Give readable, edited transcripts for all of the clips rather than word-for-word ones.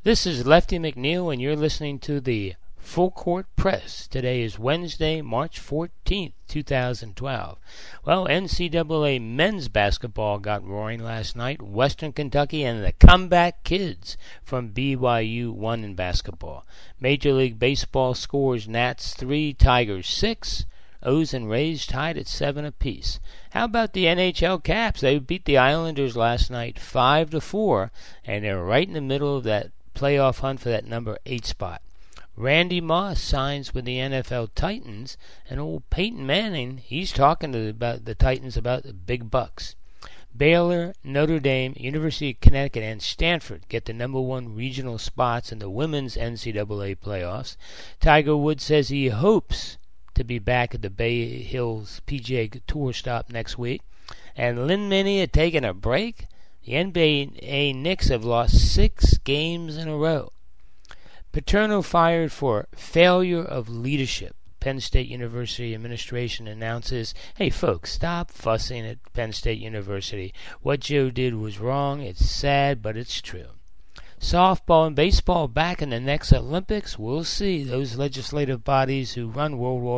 This is Lefty McNeil, and you're listening to the Full Court Press. Today is Wednesday, March 14th, 2012. Well, NCAA men's basketball got roaring last night. Western Kentucky and the Comeback Kids from BYU won in basketball. Major League Baseball scores: Nats 3, Tigers 6. O's and Rays tied at 7 apiece. How about the NHL Caps? They beat the Islanders last night 5-4, and they're right in the middle of that playoff hunt for that number 8 spot. Randy Moss signs with the NFL Titans, and old Peyton Manning, he's talking about the Titans about the big bucks. Baylor, Notre Dame, University of Connecticut, and Stanford get the number 1 regional spots in the women's NCAA playoffs. Tiger Woods says he hopes to be back at the Bay Hills PGA Tour stop next week. And Lynn Minnie had taken a break. The NBA Knicks have lost 6 games in a row. Paterno fired for failure of leadership. Penn State University administration announces, hey folks, stop fussing at Penn State University. What Joe did was wrong. It's sad, but it's true. Softball and baseball back in the next Olympics. We'll see. Those legislative bodies who run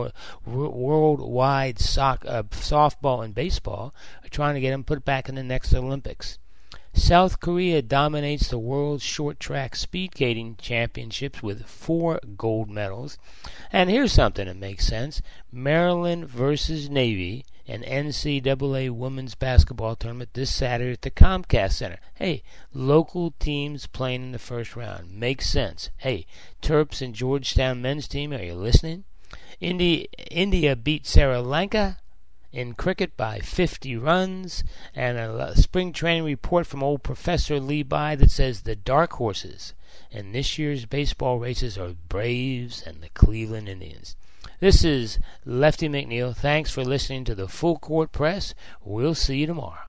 worldwide softball and baseball are trying to get them put back in the next Olympics. South Korea dominates the World Short Track Speed Skating Championships with 4 gold medals. And here's something that makes sense. Maryland versus Navy, an NCAA women's basketball tournament this Saturday at the Comcast Center. Hey, local teams playing in the first round. Makes sense. Hey, Terps and Georgetown men's team, are you listening? India beat Sri Lanka in cricket by 50 runs, and a spring training report from old Professor Levi that says the dark horses in this year's baseball races are Braves and the Cleveland Indians. This is Lefty McNeil. Thanks for listening to the Full Court Press. We'll see you tomorrow.